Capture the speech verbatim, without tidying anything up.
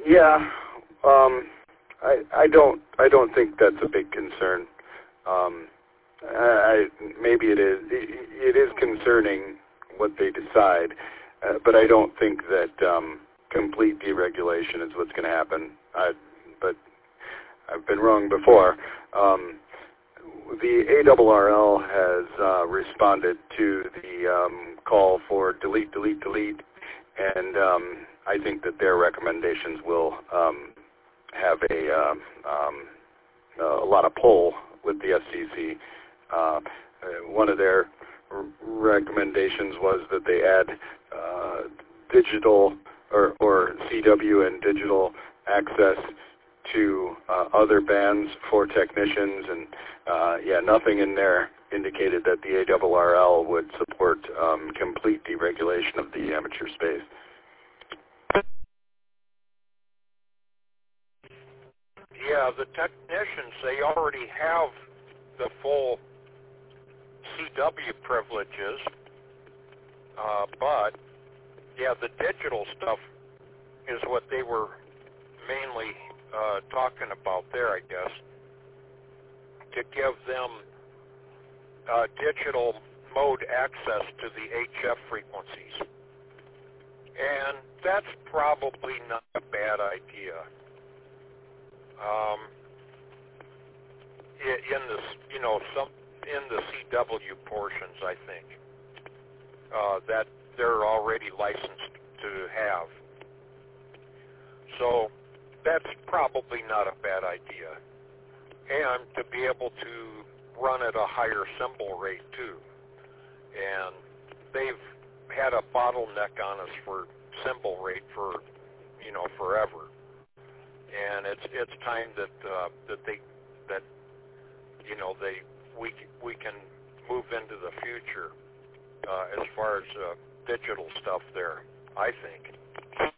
Yeah, um, I, I don't I don't think that's a big concern. Um, I, maybe it is. It, it is concerning what they decide, uh, but I don't think that um, complete deregulation is what's going to happen. I, but I've been wrong before. Um, the A R R L has uh, responded to the um, call for delete, delete, delete, and um, I think that their recommendations will um, have a, uh, um, a lot of pull with the F C C. Uh, one of their r- recommendations was that they add uh, digital or, or C W and digital access to uh, other bands for technicians, and uh, yeah, nothing in there indicated that the A R R L would support um, complete deregulation of the amateur space. Yeah, the technicians, they already have the full C W privileges, uh, but yeah, the digital stuff is what they were mainly uh, talking about there, I guess, to give them uh, digital mode access to the H F frequencies. And that's probably not a bad idea. Um, in the, you know, some in the C W portions, I think uh, that they're already licensed to have. So that's probably not a bad idea. And to be able to run at a higher symbol rate too. And they've had a bottleneck on us for symbol rate for, you know, forever. And it's it's time that uh, that they that you know they we we can move into the future uh, as far as uh, digital stuff there, I think.